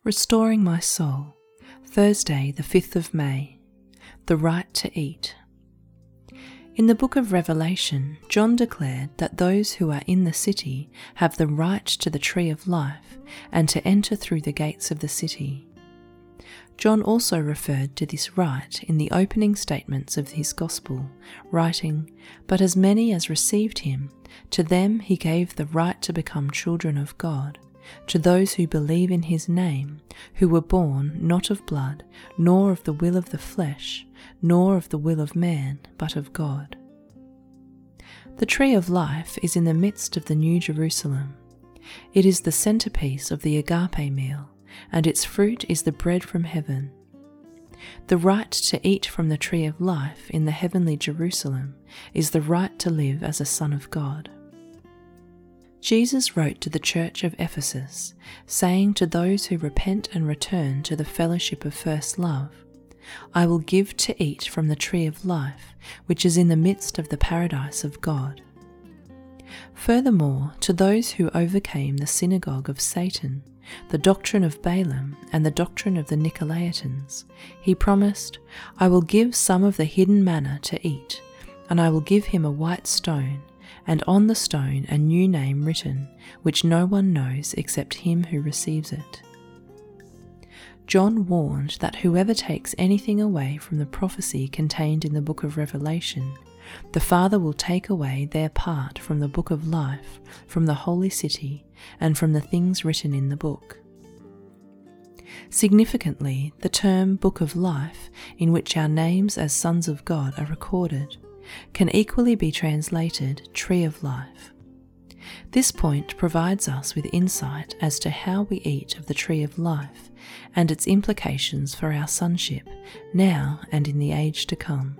Restoring my soul, Thursday, the 5th of May. The right to eat. In the book of Revelation, John declared that those who are in the city have the right to the tree of life and to enter through the gates of the city. John also referred to this right in the opening statements of his Gospel, writing, "But as many as received him, to them he gave the right to become children of God, to those who believe in his name, who were born not of blood, nor of the will of the flesh, nor of the will of man, but of God." The tree of life is in the midst of the New Jerusalem. It is the centerpiece of the agape meal, and its fruit is the bread from heaven. The right to eat from the tree of life in the heavenly Jerusalem is the right to live as a son of God. Jesus wrote to the church of Ephesus, saying to those who repent and return to the fellowship of first love, "I will give to eat from the tree of life, which is in the midst of the paradise of God." Furthermore, to those who overcame the synagogue of Satan, the doctrine of Balaam and the doctrine of the Nicolaitans, he promised, "I will give some of the hidden manna to eat, and I will give him a white stone, and on the stone a new name written, which no one knows except him who receives it." John warned that whoever takes anything away from the prophecy contained in the book of Revelation, the Father will take away their part from the book of life, from the holy city, and from the things written in the book. Significantly, the term Book of Life, in which our names as sons of God are recorded, can equally be translated Tree of Life. This point provides us with insight as to how we eat of the Tree of Life and its implications for our sonship, now and in the age to come.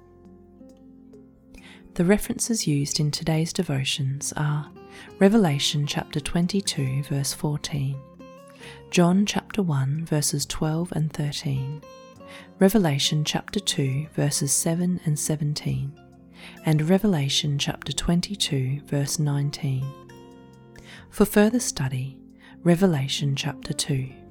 The references used in today's devotions are Revelation chapter 22 verse 14, John chapter 1 verses 12 and 13, Revelation chapter 2 verses 7 and 17, and Revelation chapter 22 verse 19. For further study, Revelation chapter 2.